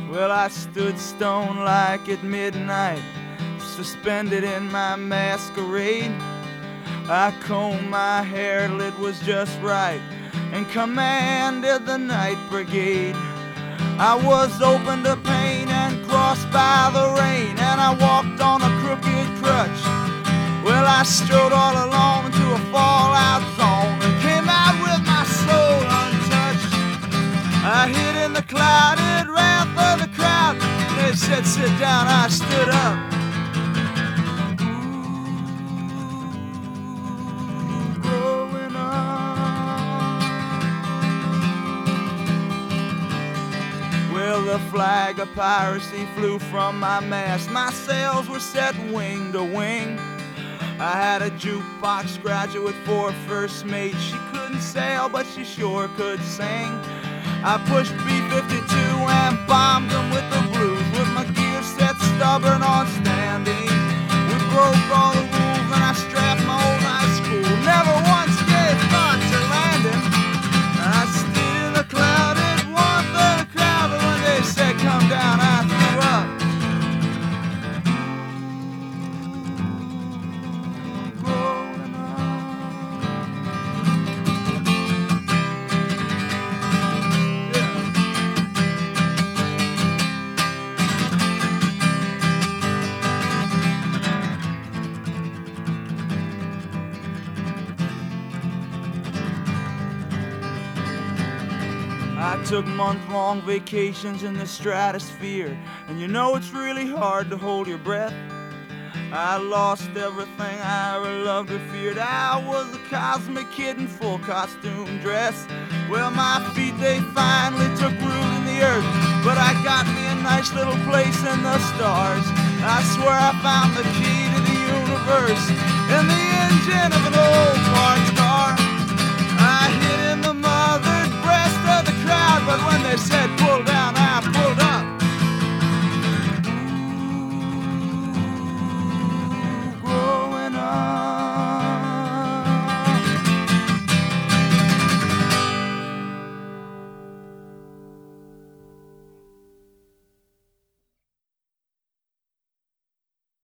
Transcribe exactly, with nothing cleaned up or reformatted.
Well, I stood stone-like at midnight, suspended in my masquerade. I combed my hair till it was just right, and commanded the night brigade. I was open to pain and crossed by the rain, and I walked on a crooked crutch. Well, I strode all alone into a fallout zone and came out with my soul untouched. I hid in the clouded wrath of the crowd. They said, sit down, I stood up. Ooh, growing up. Well, the flag of piracy flew from my mast. My sails were set wing to wing. I had a jukebox graduate for a first mate. She couldn't sail, but she sure could sing. I pushed B fifty-two and bombed them with the blues, with my gear set stubborn on standing. We broke all the rules and I strapped my old high school. Never once gave thought to landing. I stood in the clouded warmth of the crowd, but when they said come down, I threw up. I took month-long vacations in the stratosphere, and you know it's really hard to hold your breath. I lost everything I ever loved or feared. I was a cosmic kid in full costume dress. Well, my feet, they finally took root in the earth, but I got me a nice little place in the stars. I swear I found the key to the universe in the engine of an old parked car.